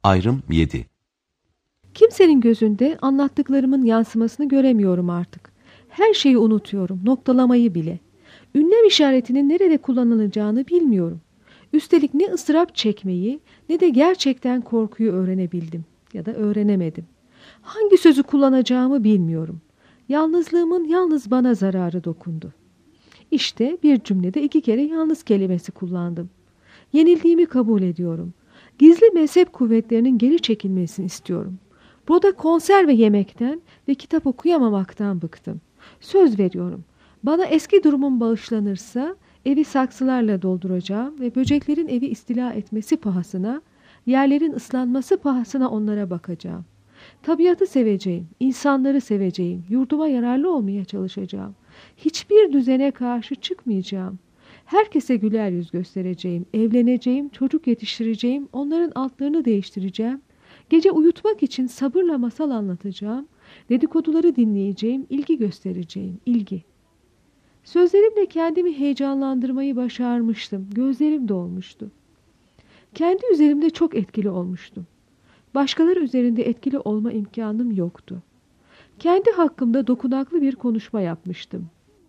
Ayrım 7. Kimsenin gözünde anlattıklarımın yansımasını göremiyorum artık. Her şeyi unutuyorum, noktalamayı bile. Ünlem işaretinin nerede kullanılacağını bilmiyorum. Üstelik ne ıstırap çekmeyi ne de gerçekten korkuyu öğrenebildim ya da öğrenemedim. Hangi sözü kullanacağımı bilmiyorum. Yalnızlığımın yalnız bana zararı dokundu. İşte bir cümlede 2 kere yalnız kelimesi kullandım. Yenildiğimi kabul ediyorum. Gizli mezhep kuvvetlerinin geri çekilmesini istiyorum. Burada konserve yemekten ve kitap okuyamamaktan bıktım. Söz veriyorum. Bana eski durumum bağışlanırsa evi saksılarla dolduracağım ve böceklerin evi istila etmesi pahasına, yerlerin ıslanması pahasına onlara bakacağım. Tabiatı seveceğim, insanları seveceğim, yurduma yararlı olmaya çalışacağım. Hiçbir düzene karşı çıkmayacağım. Herkese güler yüz göstereceğim, evleneceğim, çocuk yetiştireceğim, onların altlarını değiştireceğim. Gece uyutmak için sabırla masal anlatacağım, dedikoduları dinleyeceğim, ilgi göstereceğim, ilgi. Sözlerimle kendimi heyecanlandırmayı başarmıştım, gözlerim dolmuştu. Kendi üzerimde çok etkili olmuştum. Başkaları üzerinde etkili olma imkanım yoktu. Kendi hakkımda dokunaklı bir konuşma yapmıştım.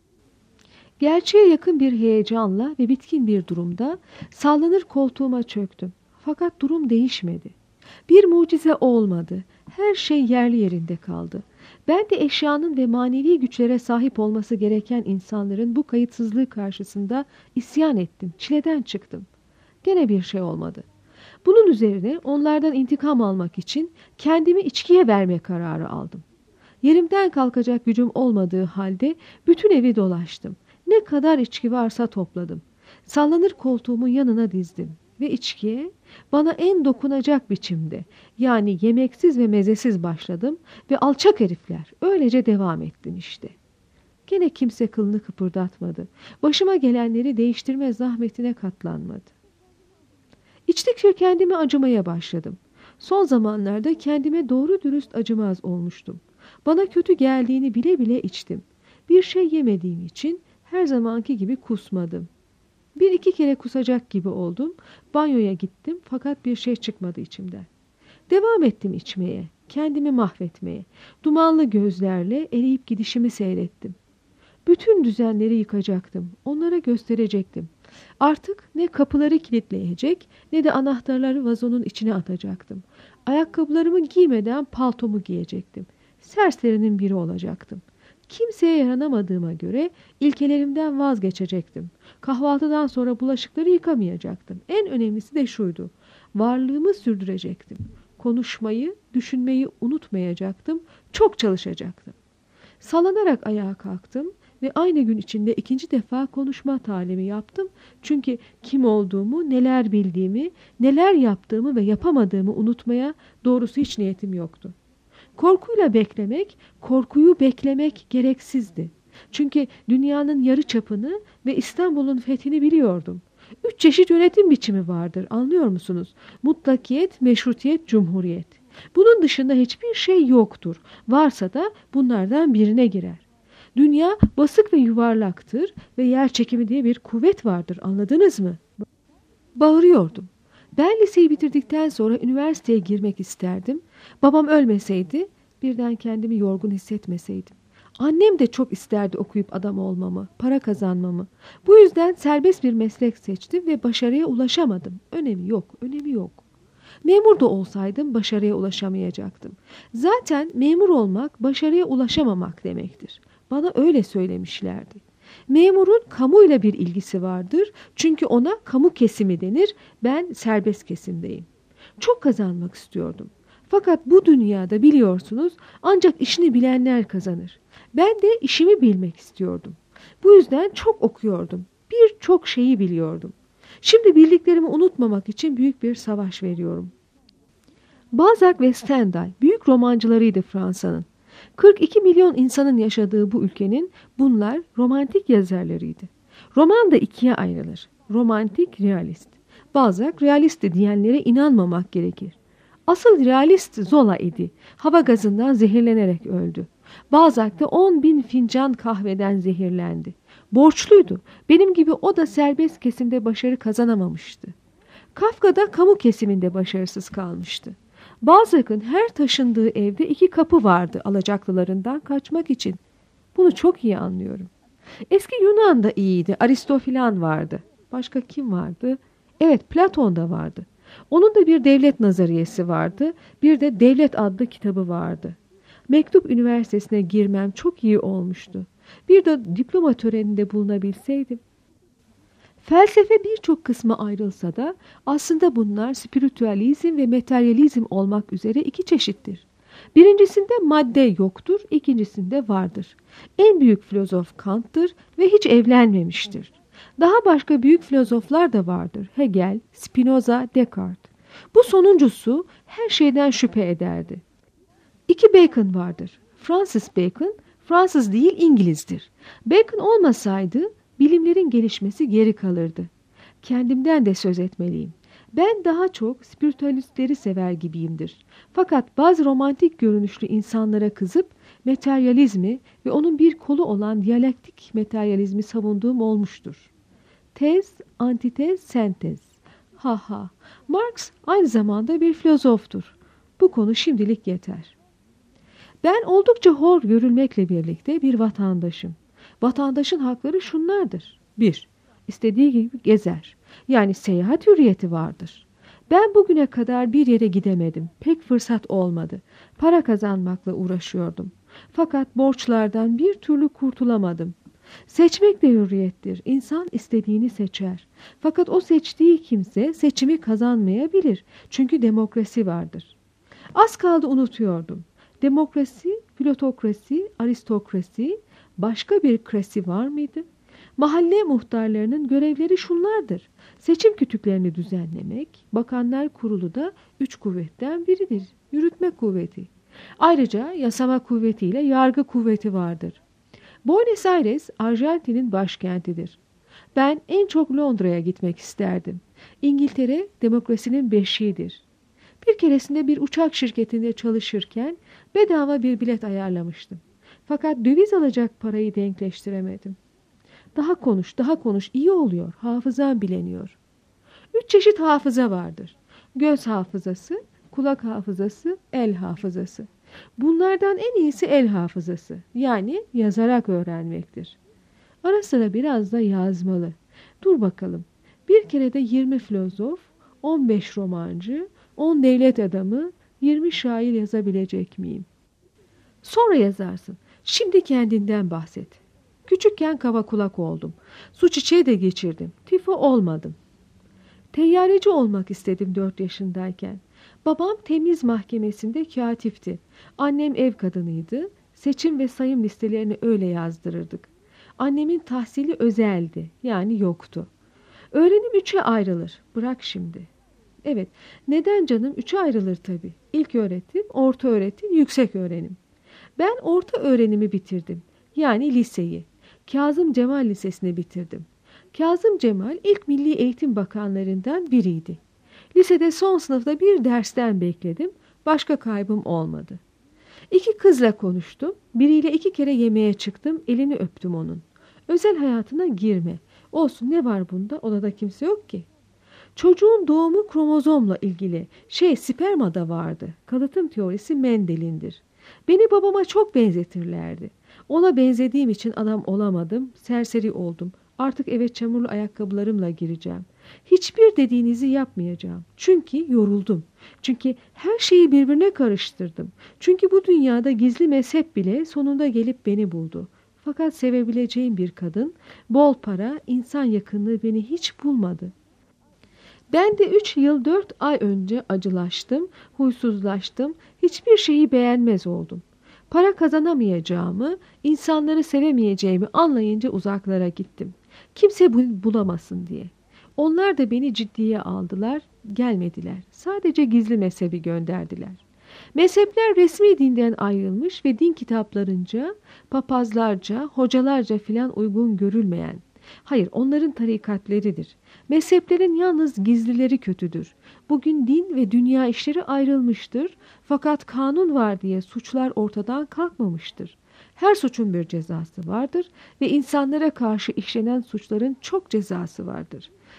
Gerçeğe yakın bir heyecanla ve bitkin bir durumda sallanır koltuğuma çöktüm. Fakat durum değişmedi. Bir mucize olmadı. Her şey yerli yerinde kaldı. Ben de eşyanın ve manevi güçlere sahip olması gereken insanların bu kayıtsızlığı karşısında isyan ettim. Çileden çıktım. Gene bir şey olmadı. Bunun üzerine onlardan intikam almak için kendimi içkiye verme kararı aldım. Yerimden kalkacak gücüm olmadığı halde bütün evi dolaştım. Ne kadar içki varsa topladım. Sallanır koltuğumun yanına dizdim ve içkiye bana en dokunacak biçimde, yani yemeksiz ve mezesiz başladım ve alçak herifler, öylece devam ettim işte. Gene kimse kılını kıpırdatmadı. Başıma gelenleri değiştirme zahmetine katlanmadı. İçtikçe kendime acımaya başladım. Son zamanlarda kendime doğru dürüst acımaz olmuştum. Bana kötü geldiğini bile bile içtim. Bir şey yemediğim için her zamanki gibi kusmadım. 1-2 kere kusacak gibi oldum. Banyoya gittim fakat bir şey çıkmadı içimden. Devam ettim içmeye, kendimi mahvetmeye. Dumanlı gözlerle eriyip gidişimi seyrettim. Bütün düzenleri yıkacaktım, onlara gösterecektim. Artık ne kapıları kilitleyecek ne de anahtarları vazonun içine atacaktım. Ayakkabılarımı giymeden paltomu giyecektim. Serserinin biri olacaktım. Kimseye yaranamadığıma göre ilkelerimden vazgeçecektim. Kahvaltıdan sonra bulaşıkları yıkamayacaktım. En önemlisi de şuydu: varlığımı sürdürecektim. Konuşmayı, düşünmeyi unutmayacaktım. Çok çalışacaktım. Sallanarak ayağa kalktım ve aynı gün içinde 2. defa konuşma talimi yaptım. Çünkü kim olduğumu, neler bildiğimi, neler yaptığımı ve yapamadığımı unutmaya doğrusu hiç niyetim yoktu. Korkuyla beklemek, korkuyu beklemek gereksizdi. Çünkü dünyanın yarı çapını ve İstanbul'un fethini biliyordum. 3 çeşit yönetim biçimi vardır, anlıyor musunuz? Mutlakiyet, meşrutiyet, cumhuriyet. Bunun dışında hiçbir şey yoktur. Varsa da bunlardan birine girer. Dünya basık ve yuvarlaktır ve yer çekimi diye bir kuvvet vardır, anladınız mı? Bağırıyordum. Ben liseyi bitirdikten sonra üniversiteye girmek isterdim. Babam ölmeseydi, birden kendimi yorgun hissetmeseydim. Annem de çok isterdi okuyup adam olmamı, para kazanmamı. Bu yüzden serbest bir meslek seçtim ve başarıya ulaşamadım. Önemi yok, önemi yok. Memur da olsaydım başarıya ulaşamayacaktım. Zaten memur olmak başarıya ulaşamamak demektir. Bana öyle söylemişlerdi. Memurun kamuyla bir ilgisi vardır. Çünkü ona kamu kesimi denir. Ben serbest kesimdeyim. Çok kazanmak istiyordum. Fakat bu dünyada biliyorsunuz ancak işini bilenler kazanır. Ben de işimi bilmek istiyordum. Bu yüzden çok okuyordum. Birçok şeyi biliyordum. Şimdi bildiklerimi unutmamak için büyük bir savaş veriyorum. Balzac ve Stendhal büyük romancılarıydı Fransa'nın. 42 milyon insanın yaşadığı bu ülkenin bunlar romantik yazarlarıydı. Roman da 2'ye ayrılır. Romantik, realist. Balzac realistti diyenlere inanmamak gerekir. Asıl realist Zola idi. Hava gazından zehirlenerek öldü. Balzac da 10.000 fincan kahveden zehirlendi. Borçluydu. Benim gibi o da serbest kesimde başarı kazanamamıştı. Kafka da kamu kesiminde başarısız kalmıştı. Balzac'ın her taşındığı evde 2 kapı vardı alacaklılarından kaçmak için. Bunu çok iyi anlıyorum. Eski Yunan da iyiydi. Aristofilan vardı. Başka kim vardı? Evet, Platon da vardı. Onun da bir devlet nazariyesi vardı. Bir de Devlet adlı kitabı vardı. Mektup Üniversitesi'ne girmem çok iyi olmuştu. Bir de diploma töreninde bulunabilseydim. Felsefe birçok kısma ayrılsa da aslında bunlar spiritüalizm ve materyalizm olmak üzere 2 çeşittir. Birincisinde madde yoktur, ikincisinde vardır. En büyük filozof Kant'tır ve hiç evlenmemiştir. Daha başka büyük filozoflar da vardır. Hegel, Spinoza, Descartes. Bu sonuncusu her şeyden şüphe ederdi. 2 Bacon vardır. Francis Bacon, Fransız değil İngilizdir. Bacon olmasaydı bilimlerin gelişmesi geri kalırdı. Kendimden de söz etmeliyim. Ben daha çok spiritüalistleri sever gibiyimdir. Fakat bazı romantik görünüşlü insanlara kızıp materyalizmi ve onun bir kolu olan diyalektik materyalizmi savunduğum olmuştur. Tez, antitez, sentez. Ha ha. Marx aynı zamanda bir filozoftur. Bu konu şimdilik yeter. Ben oldukça hor görülmekle birlikte bir vatandaşım. Vatandaşın hakları şunlardır. 1. İstediği gibi gezer. Yani seyahat hürriyeti vardır. Ben bugüne kadar bir yere gidemedim. Pek fırsat olmadı. Para kazanmakla uğraşıyordum. Fakat borçlardan bir türlü kurtulamadım. Seçmek de hürriyettir. İnsan istediğini seçer. Fakat o seçtiği kimse seçimi kazanmayabilir. Çünkü demokrasi vardır. Az kaldı unutuyordum. Demokrasi, plutokrasi, aristokrasi, başka bir krasi var mıydı? Mahalle muhtarlarının görevleri şunlardır. Seçim kütüklerini düzenlemek, bakanlar kurulu da 3 kuvvetten biridir. Yürütme kuvveti. Ayrıca yasama kuvvetiyle yargı kuvveti vardır. Buenos Aires, Arjantin'in başkentidir. Ben en çok Londra'ya gitmek isterdim. İngiltere, demokrasinin beşiğidir. Bir keresinde bir uçak şirketinde çalışırken bedava bir bilet ayarlamıştım. Fakat döviz alacak parayı denkleştiremedim. Daha konuş, iyi oluyor, hafızam bileniyor. 3 çeşit hafıza vardır. Göz hafızası, kulak hafızası, el hafızası. Bunlardan en iyisi el hafızası, yani yazarak öğrenmektir. Ara sıra biraz da yazmalı. Dur bakalım, bir kerede 20 filozof, 15 romancı, 10 devlet adamı, 20 şair yazabilecek miyim? Sonra yazarsın. Şimdi kendinden bahset. Küçükken kaba kulak oldum. Su çiçeği de geçirdim. Tifo olmadım. Teyyareci olmak istedim 4 yaşındayken. Babam temiz mahkemesinde katipti. Annem ev kadınıydı. Seçim ve sayım listelerini öyle yazdırırdık. Annemin tahsili özeldi. Yani yoktu. Öğrenim 3'e ayrılır. Bırak şimdi. Evet, neden canım? 3'e ayrılır tabii. İlk öğretim, orta öğretim, yüksek öğrenim. Ben orta öğrenimi bitirdim. Yani liseyi. Kazım Cemal Lisesi'ni bitirdim. Kazım Cemal ilk Milli Eğitim Bakanlarından biriydi. Lisede son sınıfta bir dersten bekledim. Başka kaybım olmadı. 2 kızla konuştum. Biriyle 2 kere yemeğe çıktım. Elini öptüm onun. Özel hayatına girme. Olsun, ne var bunda? Odada kimse yok ki. Çocuğun doğumu kromozomla ilgili. Spermada vardı. Kalıtım teorisi Mendel'indir. Beni babama çok benzetirlerdi. Ona benzediğim için adam olamadım, serseri oldum. Artık eve çamurlu ayakkabılarımla gireceğim. Hiçbir dediğinizi yapmayacağım. Çünkü yoruldum. Çünkü her şeyi birbirine karıştırdım. Çünkü bu dünyada gizli mezhep bile sonunda gelip beni buldu. Fakat sevebileceğim bir kadın, bol para, insan yakınlığı beni hiç bulmadı. Ben de 3 yıl 4 ay önce acılaştım, huysuzlaştım, hiçbir şeyi beğenmez oldum. Para kazanamayacağımı, insanları sevemeyeceğimi anlayınca uzaklara gittim. Kimse bunu bulamasın diye. Onlar da beni ciddiye aldılar, gelmediler. Sadece gizli mezhebi gönderdiler. Mezhepler resmi dinden ayrılmış ve din kitaplarınca, papazlarca, hocalarca filan uygun görülmeyen, hayır, onların tarikatleridir. Mezheplerin yalnız gizlileri kötüdür. Bugün din ve dünya işleri ayrılmıştır. Fakat kanun var diye suçlar ortadan kalkmamıştır. Her suçun bir cezası vardır ve insanlara karşı işlenen suçların çok cezası vardır.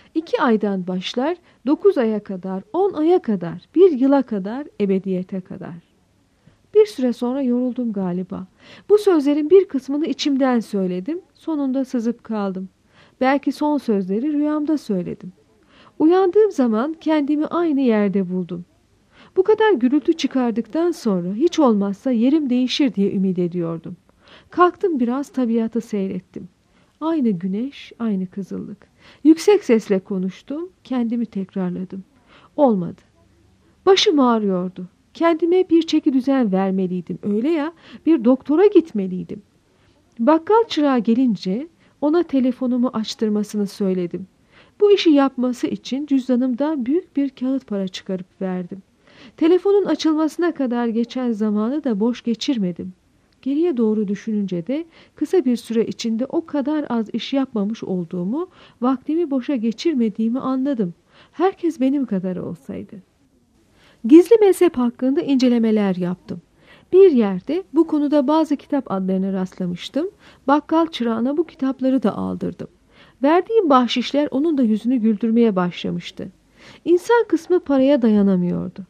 2 aydan başlar, 9 aya kadar, 10 aya kadar, 1 yıla kadar, ebediyete kadar. Bir süre sonra yoruldum galiba. Bu sözlerin bir kısmını içimden söyledim, sonunda sızıp kaldım. Belki son sözleri rüyamda söyledim. Uyandığım zaman kendimi aynı yerde buldum. Bu kadar gürültü çıkardıktan sonra hiç olmazsa yerim değişir diye ümit ediyordum. Kalktım, biraz tabiatı seyrettim. Aynı güneş, aynı kızıllık. Yüksek sesle konuştum, kendimi tekrarladım. Olmadı. Başım ağrıyordu. Kendime bir çekidüzen vermeliydim. Öyle ya, bir doktora gitmeliydim. Bakkal çırağı gelince ona telefonumu açtırmasını söyledim. Bu işi yapması için cüzdanımdan büyük bir kağıt para çıkarıp verdim. Telefonun açılmasına kadar geçen zamanı da boş geçirmedim. Geriye doğru düşününce de kısa bir süre içinde o kadar az iş yapmamış olduğumu, vaktimi boşa geçirmediğimi anladım. Herkes benim kadar olsaydı. Gizli mezhep hakkında incelemeler yaptım. Bir yerde bu konuda bazı kitap adlarına rastlamıştım. Bakkal çırağına bu kitapları da aldırdım. Verdiğim bahşişler onun da yüzünü güldürmeye başlamıştı. İnsan kısmı paraya dayanamıyordu.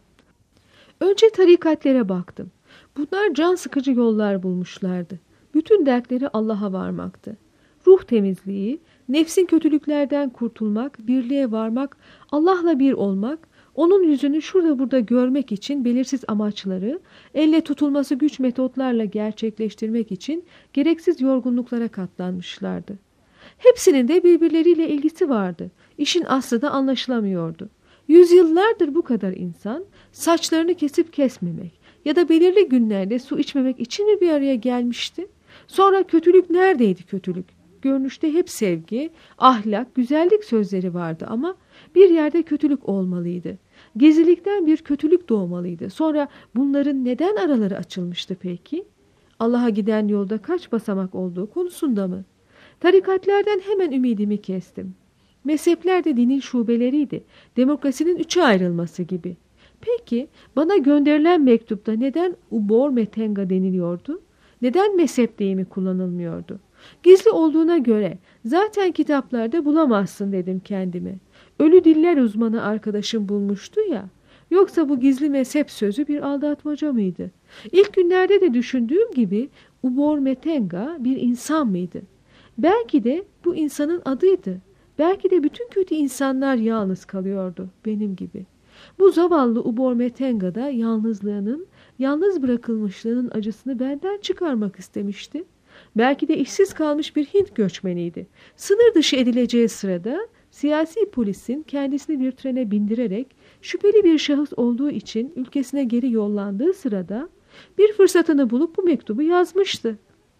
Önce tarikatlere baktım. Bunlar can sıkıcı yollar bulmuşlardı. Bütün dertleri Allah'a varmaktı. Ruh temizliği, nefsin kötülüklerden kurtulmak, birliğe varmak, Allah'la bir olmak, onun yüzünü şurada burada görmek için belirsiz amaçları, elle tutulması güç metotlarla gerçekleştirmek için gereksiz yorgunluklara katlanmışlardı. Hepsinin de birbirleriyle ilgisi vardı. İşin aslı da anlaşılamıyordu. Yüzyıllardır bu kadar insan saçlarını kesip kesmemek ya da belirli günlerde su içmemek için mi bir araya gelmişti? Sonra kötülük neredeydi kötülük? Görünüşte hep sevgi, ahlak, güzellik sözleri vardı ama bir yerde kötülük olmalıydı. Gizlilikten bir kötülük doğmalıydı. Sonra bunların neden araları açılmıştı peki? Allah'a giden yolda kaç basamak olduğu konusunda mı? Tarikatlerden hemen ümidimi kestim. Mezhepler de dinin şubeleriydi. Demokrasinin 3'e ayrılması gibi. Peki bana gönderilen mektupta neden Ubor Metenga deniliyordu? Neden mezhep deyimi kullanılmıyordu? Gizli olduğuna göre zaten kitaplarda bulamazsın dedim kendime. Ölü diller uzmanı arkadaşım bulmuştu ya. Yoksa bu gizli mezhep sözü bir aldatmaca mıydı? İlk günlerde de düşündüğüm gibi Ubor Metenga bir insan mıydı? Belki de bu insanın adıydı. Belki de bütün kötü insanlar yalnız kalıyordu benim gibi. Bu zavallı Ubor Metenga da yalnızlığının, yalnız bırakılmışlığının acısını benden çıkarmak istemişti. Belki de işsiz kalmış bir Hint göçmeniydi. Sınır dışı edileceği sırada siyasi polisin kendisini bir trene bindirerek şüpheli bir şahıs olduğu için ülkesine geri yollandığı sırada bir fırsatını bulup bu mektubu yazmıştı.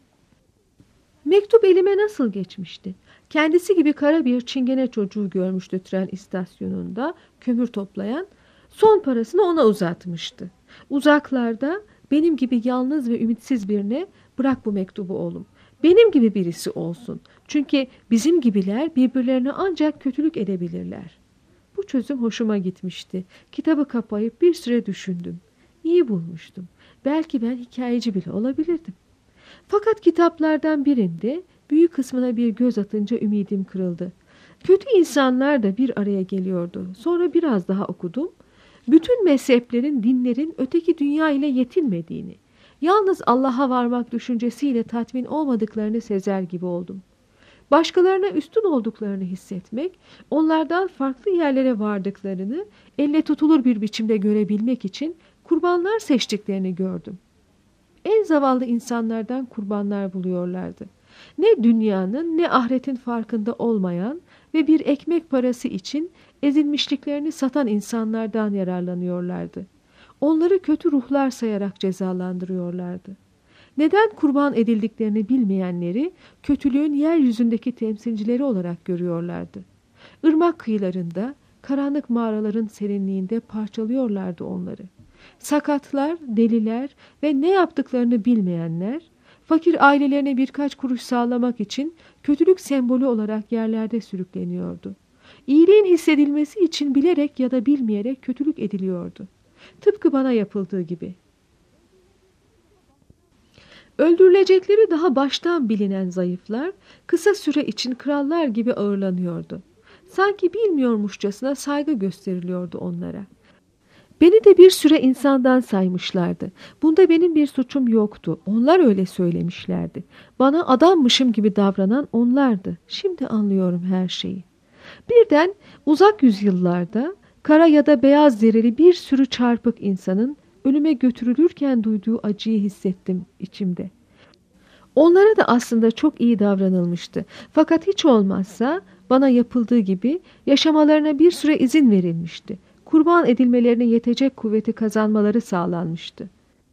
Mektup elime nasıl geçmişti? Kendisi gibi kara bir çingene çocuğu görmüştü tren istasyonunda kömür toplayan, son parasını ona uzatmıştı. Uzaklarda benim gibi yalnız ve ümitsiz birine bırak bu mektubu oğlum. Benim gibi birisi olsun. Çünkü bizim gibiler birbirlerine ancak kötülük edebilirler. Bu çözüm hoşuma gitmişti. Kitabı kapayıp bir süre düşündüm. İyi bulmuştum. Belki ben hikayeci bile olabilirdim. Fakat kitaplardan birinde büyük kısmına bir göz atınca ümidim kırıldı. Kötü insanlar da bir araya geliyordu. Sonra biraz daha okudum. Bütün mezheplerin, dinlerin öteki dünya ile yetinmediğini, yalnız Allah'a varmak düşüncesiyle tatmin olmadıklarını sezer gibi oldum. Başkalarına üstün olduklarını hissetmek, onlardan farklı yerlere vardıklarını elle tutulur bir biçimde görebilmek için kurbanlar seçtiklerini gördüm. En zavallı insanlardan kurbanlar buluyorlardı. Ne dünyanın ne ahiretin farkında olmayan ve bir ekmek parası için ezilmişliklerini satan insanlardan yararlanıyorlardı. Onları kötü ruhlar sayarak cezalandırıyorlardı. Neden kurban edildiklerini bilmeyenleri kötülüğün yeryüzündeki temsilcileri olarak görüyorlardı. Irmak kıyılarında, karanlık mağaraların serinliğinde parçalıyorlardı onları. Sakatlar, deliler ve ne yaptıklarını bilmeyenler, fakir ailelerine birkaç kuruş sağlamak için kötülük sembolü olarak yerlerde sürükleniyordu. İyiliğin hissedilmesi için bilerek ya da bilmeyerek kötülük ediliyordu. Tıpkı bana yapıldığı gibi. Öldürülecekleri daha baştan bilinen zayıflar, kısa süre için krallar gibi ağırlanıyordu. Sanki bilmiyormuşçasına saygı gösteriliyordu onlara. Beni de bir süre insandan saymışlardı. Bunda benim bir suçum yoktu. Onlar öyle söylemişlerdi. Bana adammışım gibi davranan onlardı. Şimdi anlıyorum her şeyi. Birden uzak yüzyıllarda kara ya da beyaz derili bir sürü çarpık insanın ölüme götürülürken duyduğu acıyı hissettim içimde. Onlara da aslında çok iyi davranılmıştı. Fakat hiç olmazsa bana yapıldığı gibi yaşamalarına bir süre izin verilmişti. Kurban edilmelerine yetecek kuvveti kazanmaları sağlanmıştı.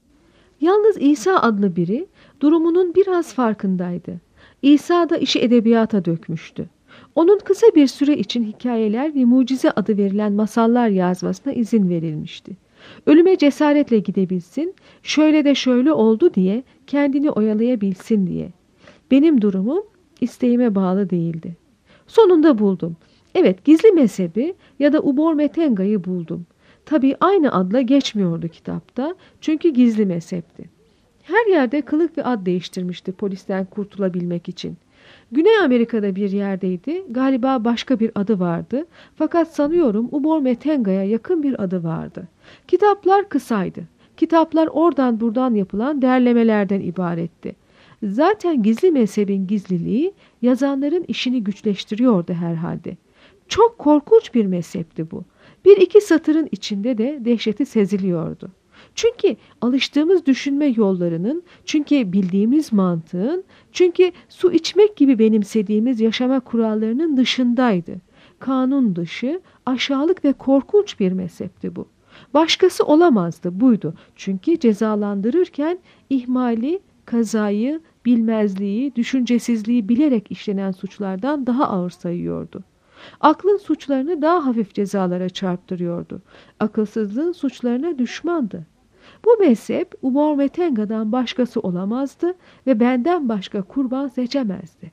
Yalnız İsa adlı biri durumunun biraz farkındaydı. İsa da işi edebiyata dökmüştü. Onun kısa bir süre için hikayeler ve mucize adı verilen masallar yazmasına izin verilmişti. Ölüme cesaretle gidebilsin, şöyle de şöyle oldu diye kendini oyalayabilsin diye. Benim durumum isteğime bağlı değildi. Sonunda buldum. Evet, gizli mezhebi ya da Ubor Metenga'yı buldum. Tabii aynı adla geçmiyordu kitapta çünkü gizli mezhepti. Her yerde kılık ve ad değiştirmişti polisten kurtulabilmek için. Güney Amerika'da bir yerdeydi, galiba başka bir adı vardı. Fakat sanıyorum Ubor Metenga'ya yakın bir adı vardı. Kitaplar kısaydı. Kitaplar oradan buradan yapılan derlemelerden ibaretti. Zaten gizli mezhebin gizliliği yazanların işini güçleştiriyordu herhalde. Çok korkunç bir mezhepti bu. Bir iki satırın içinde de dehşeti seziliyordu. Çünkü alıştığımız düşünme yollarının, çünkü bildiğimiz mantığın, çünkü su içmek gibi benimsediğimiz yaşama kurallarının dışındaydı. Kanun dışı, aşağılık ve korkunç bir mezhepti bu. Başkası olamazdı, buydu. Çünkü cezalandırırken ihmali, kazayı, bilmezliği, düşüncesizliği bilerek işlenen suçlardan daha ağır sayıyordu. Aklın suçlarını daha hafif cezalara çarptırıyordu. Akılsızlığın suçlarına düşmandı. Bu mezhep Ubor Metenga'dan başkası olamazdı ve benden başka kurban seçemezdi.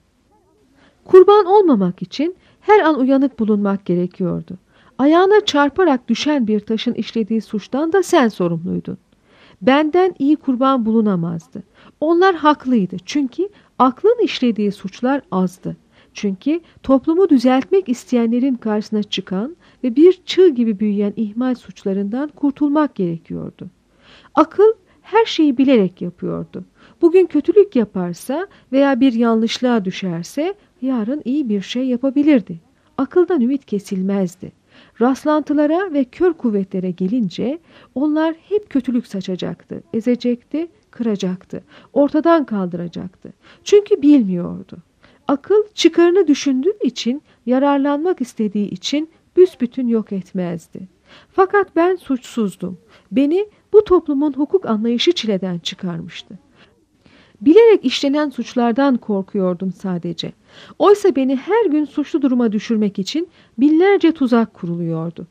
Kurban olmamak için her an uyanık bulunmak gerekiyordu. Ayağına çarparak düşen bir taşın işlediği suçtan da sen sorumluydun. Benden iyi kurban bulunamazdı. Onlar haklıydı çünkü aklın işlediği suçlar azdı. Çünkü toplumu düzeltmek isteyenlerin karşısına çıkan ve bir çığ gibi büyüyen ihmal suçlarından kurtulmak gerekiyordu. Akıl her şeyi bilerek yapıyordu. Bugün kötülük yaparsa veya bir yanlışlığa düşerse yarın iyi bir şey yapabilirdi. Akıldan ümit kesilmezdi. Rastlantılara ve kör kuvvetlere gelince onlar hep kötülük saçacaktı, ezecekti, kıracaktı, ortadan kaldıracaktı. Çünkü bilmiyordu. Akıl çıkarını düşündüğü için, yararlanmak istediği için büsbütün yok etmezdi. Fakat ben suçsuzdum. Beni bu toplumun hukuk anlayışı çileden çıkarmıştı. Bilerek işlenen suçlardan korkuyordum sadece. Oysa beni her gün suçlu duruma düşürmek için binlerce tuzak kuruluyordu.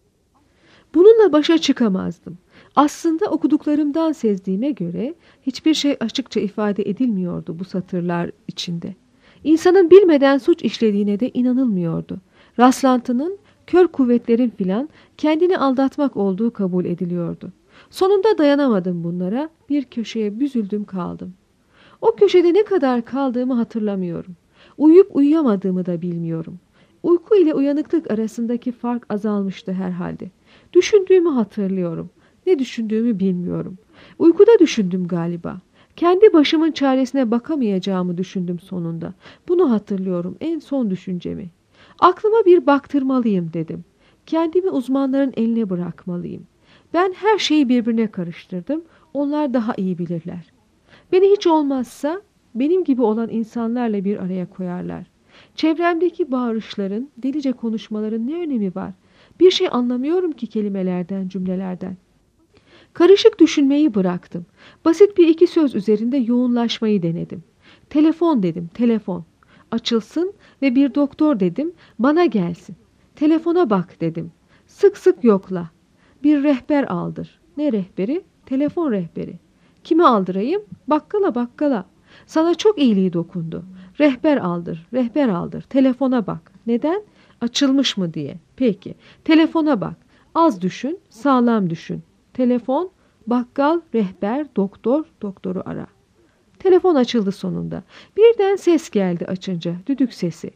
Bununla başa çıkamazdım. Aslında okuduklarımdan sezdiğime göre hiçbir şey açıkça ifade edilmiyordu bu satırlar içinde. İnsanın bilmeden suç işlediğine de inanılmıyordu. Rastlantının, kör kuvvetlerin filan kendini aldatmak olduğu kabul ediliyordu. Sonunda dayanamadım bunlara, bir köşeye büzüldüm kaldım. O köşede ne kadar kaldığımı hatırlamıyorum. Uyuyup uyuyamadığımı da bilmiyorum. Uyku ile uyanıklık arasındaki fark azalmıştı herhalde. Düşündüğümü hatırlıyorum. Ne düşündüğümü bilmiyorum. Uykuda düşündüm galiba. Kendi başımın çaresine bakamayacağımı düşündüm sonunda. Bunu hatırlıyorum, en son düşüncemi. Aklıma bir baktırmalıyım dedim. Kendimi uzmanların eline bırakmalıyım. Ben her şeyi birbirine karıştırdım. Onlar daha iyi bilirler. Beni hiç olmazsa benim gibi olan insanlarla bir araya koyarlar. Çevremdeki bağırışların, delice konuşmaların ne önemi var? Bir şey anlamıyorum ki kelimelerden, cümlelerden. Karışık düşünmeyi bıraktım. Basit bir iki söz üzerinde yoğunlaşmayı denedim. Telefon dedim, telefon. Açılsın ve bir doktor dedim, bana gelsin. Telefona bak dedim. Sık sık yokla. Bir rehber aldır. Ne rehberi? Telefon rehberi. Kimi aldırayım? Bakkala bakkala. Sana çok iyiliği dokundu. Rehber aldır, rehber aldır. Telefona bak. Neden? Açılmış mı diye. Peki. Telefona bak. Az düşün, sağlam düşün. Telefon, bakkal, rehber, doktor, doktoru ara. Telefon açıldı sonunda. Birden ses geldi açınca, düdük sesi.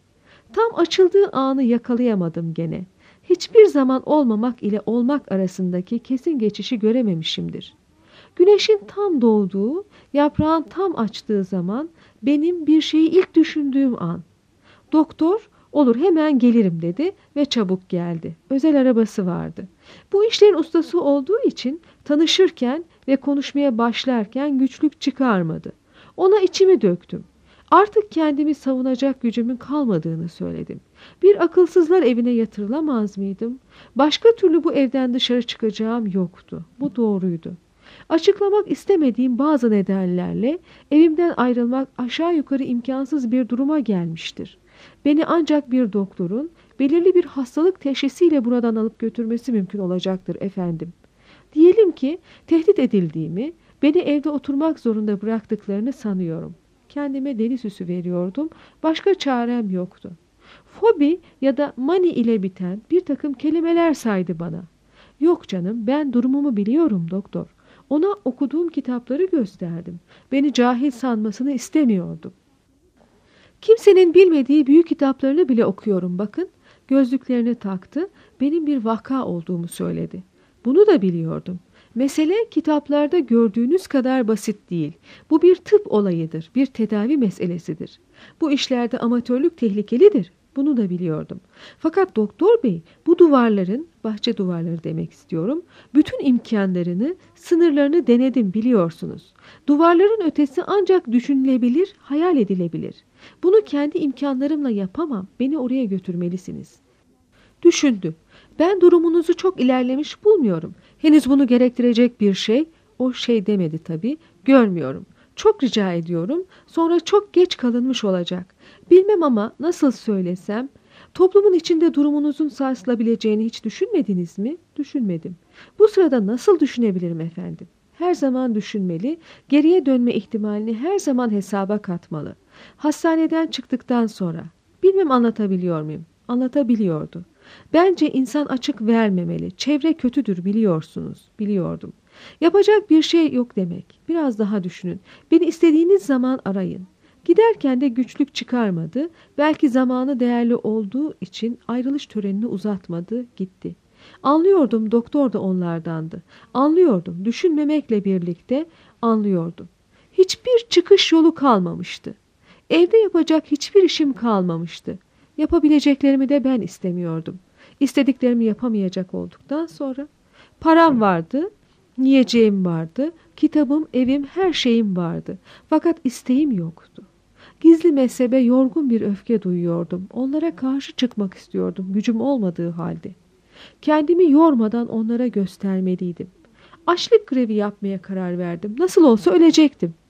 Tam açıldığı anı yakalayamadım gene. Hiçbir zaman olmamak ile olmak arasındaki kesin geçişi görememişimdir. Güneşin tam doğduğu, yaprağın tam açtığı zaman benim bir şeyi ilk düşündüğüm an. Doktor, olur hemen gelirim dedi ve çabuk geldi. Özel arabası vardı. Bu işlerin ustası olduğu için tanışırken ve konuşmaya başlarken güçlük çıkarmadı. Ona içimi döktüm. Artık kendimi savunacak gücümün kalmadığını söyledim. Bir akılsızlar evine yatırılamaz mıydım? Başka türlü bu evden dışarı çıkacağım yoktu. Bu doğruydu. Açıklamak istemediğim bazı nedenlerle evimden ayrılmak aşağı yukarı imkansız bir duruma gelmiştir. Beni ancak bir doktorun belirli bir hastalık teşhisiyle buradan alıp götürmesi mümkün olacaktır efendim. Diyelim ki tehdit edildiğimi, beni evde oturmak zorunda bıraktıklarını sanıyorum. Kendime deli süsü veriyordum, başka çarem yoktu. Fobi ya da mani ile biten bir takım kelimeler saydı bana. Yok canım, ben durumumu biliyorum doktor. Ona okuduğum kitapları gösterdim. Beni cahil sanmasını istemiyordum. Kimsenin bilmediği büyük kitaplarını bile okuyorum bakın. Gözlüklerini taktı, benim bir vaka olduğumu söyledi. Bunu da biliyordum. Mesele kitaplarda gördüğünüz kadar basit değil. Bu bir tıp olayıdır, bir tedavi meselesidir. Bu işlerde amatörlük tehlikelidir. Bunu da biliyordum. Fakat doktor bey, bu duvarların, bahçe duvarları demek istiyorum, bütün imkanlarını, sınırlarını denedim biliyorsunuz. Duvarların ötesi ancak düşünülebilir, hayal edilebilir. Bunu kendi imkanlarımla yapamam, beni oraya götürmelisiniz. Düşündü. Ben durumunuzu çok ilerlemiş bulmuyorum. Henüz bunu gerektirecek bir şey, o şey demedi tabii, görmüyorum. Çok rica ediyorum, sonra çok geç kalınmış olacak. Bilmem ama nasıl söylesem, toplumun içinde durumunuzun sarsılabileceğini hiç düşünmediniz mi? Düşünmedim. Bu sırada nasıl düşünebilirim efendim? Her zaman düşünmeli, geriye dönme ihtimalini her zaman hesaba katmalı. Hastaneden çıktıktan sonra, bilmem anlatabiliyor muyum? Anlatabiliyordu. Bence insan açık vermemeli. Çevre kötüdür biliyorsunuz. Biliyordum. Yapacak bir şey yok demek. Biraz daha düşünün. Beni istediğiniz zaman arayın. Giderken de güçlük çıkarmadı. Belki zamanı değerli olduğu için ayrılış törenini uzatmadı, gitti. Anlıyordum, doktor da onlardandı. Anlıyordum, düşünmemekle birlikte anlıyordum. Hiçbir çıkış yolu kalmamıştı. Evde yapacak hiçbir işim kalmamıştı. Yapabileceklerimi de ben istemiyordum. İstediklerimi yapamayacak olduktan sonra param vardı, yiyeceğim vardı, kitabım, evim, her şeyim vardı. Fakat isteğim yoktu. Gizli mezhebe yorgun bir öfke duyuyordum. Onlara karşı çıkmak istiyordum, gücüm olmadığı halde. Kendimi yormadan onlara göstermeliydim. Açlık grevi yapmaya karar verdim. Nasıl olsa ölecektim.